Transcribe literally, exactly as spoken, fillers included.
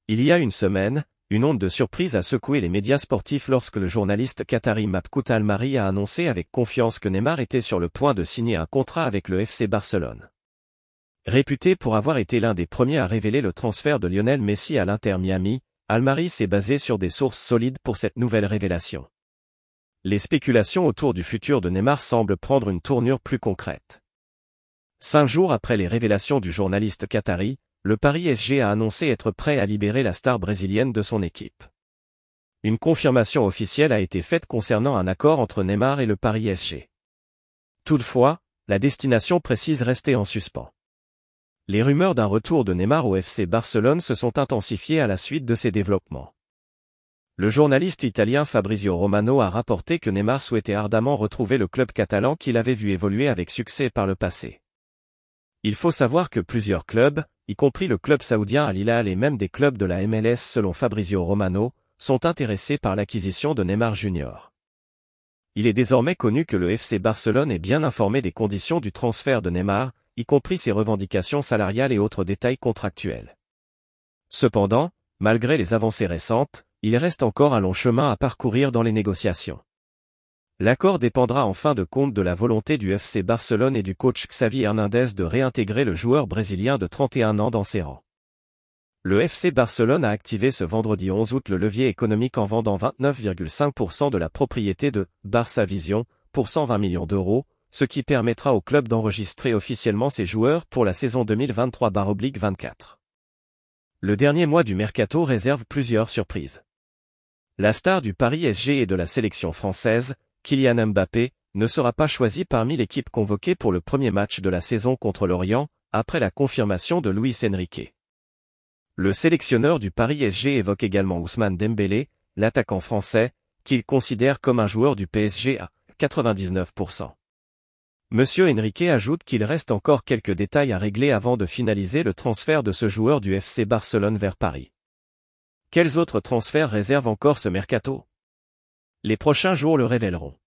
Il y a une semaine, une onde de surprise a secoué les médias sportifs lorsque le journaliste qatari Mabkout Al-Mari a annoncé avec confiance que Neymar était sur le point de signer un contrat avec le F C Barcelone. Réputé pour avoir été l'un des premiers à révéler le transfert de Lionel Messi à l'Inter Miami, Al-Mari s'est basé sur des sources solides pour cette nouvelle révélation. Les spéculations autour du futur de Neymar semblent prendre une tournure plus concrète. Cinq jours après les révélations du journaliste qatari, le Paris S G a annoncé être prêt à libérer la star brésilienne de son équipe. Une confirmation officielle a été faite concernant un accord entre Neymar et le Paris S G. Toutefois, la destination précise restait en suspens. Les rumeurs d'un retour de Neymar au F C Barcelone se sont intensifiées à la suite de ces développements. Le journaliste italien Fabrizio Romano a rapporté que Neymar souhaitait ardemment retrouver le club catalan qu'il avait vu évoluer avec succès par le passé. Il faut savoir que plusieurs clubs, y compris le club saoudien Al Hilal et même des clubs de la M L S selon Fabrizio Romano, sont intéressés par l'acquisition de Neymar Junior Il est désormais connu que le F C Barcelone est bien informé des conditions du transfert de Neymar, y compris ses revendications salariales et autres détails contractuels. Cependant, malgré les avancées récentes, il reste encore un long chemin à parcourir dans les négociations. L'accord dépendra en fin de compte de la volonté du F C Barcelone et du coach Xavi Hernandez de réintégrer le joueur brésilien de trente et un ans dans ses rangs. Le F C Barcelone a activé ce vendredi onze août le levier économique en vendant vingt-neuf virgule cinq pour cent de la propriété de Barça Vision pour cent vingt millions d'euros, ce qui permettra au club d'enregistrer officiellement ses joueurs pour la saison deux mille vingt-trois vingt-quatre. Le dernier mois du mercato réserve plusieurs surprises. La star du Paris S G et de la sélection française, Kylian Mbappé, ne sera pas choisi parmi l'équipe convoquée pour le premier match de la saison contre l'Orient, après la confirmation de Luis Enrique. Le sélectionneur du Paris S G évoque également Ousmane Dembélé, l'attaquant français, qu'il considère comme un joueur du P S G à quatre-vingt-dix-neuf pour cent. Monsieur Enrique ajoute qu'il reste encore quelques détails à régler avant de finaliser le transfert de ce joueur du F C Barcelone vers Paris. Quels autres transferts réservent encore ce mercato ? Les prochains jours le révéleront.